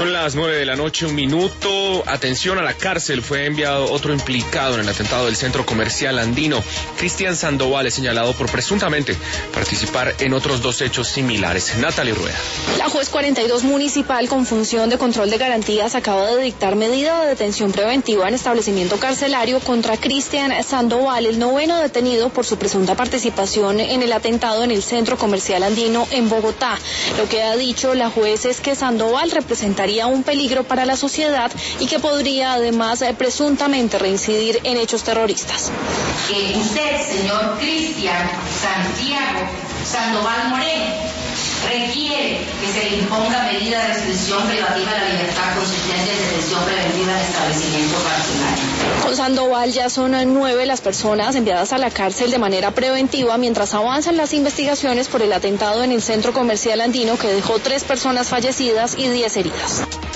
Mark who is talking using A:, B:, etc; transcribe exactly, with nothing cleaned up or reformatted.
A: Son las nueve de la noche, un minuto. Atención, a la cárcel fue enviado otro implicado en el atentado del centro comercial andino. Cristian Sandoval es señalado por presuntamente participar en otros dos hechos similares. Natalie Rueda.
B: La juez cuarenta y dos municipal con función de control de garantías acaba de dictar medida de detención preventiva en establecimiento carcelario contra Cristian Sandoval, el noveno detenido por su presunta participación en el atentado en el centro comercial andino en Bogotá. Lo que ha dicho la juez es que Sandoval representaría un peligro para la sociedad y que podría además eh, presuntamente reincidir en hechos terroristas.
C: Que usted, señor Cristian Santiago Sandoval Moreno, requiere que se le imponga medida de restricción privativa de la libertad consistente en detención preventiva en establecimiento carcelario.
B: Con Sandoval ya son nueve las personas enviadas a la cárcel de manera preventiva mientras avanzan las investigaciones por el atentado en el centro comercial andino que dejó tres personas fallecidas y diez heridas.